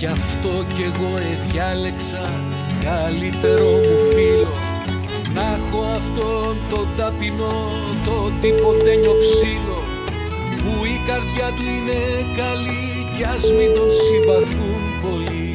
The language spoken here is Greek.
Γι' αυτό κι εγώ διάλεξα καλύτερο μου φίλο, να έχω αυτόν τον ταπεινό, τον τυποτένιο ψήλο, που η καρδιά του είναι καλή κι ας μην τον συμπαθούν πολύ.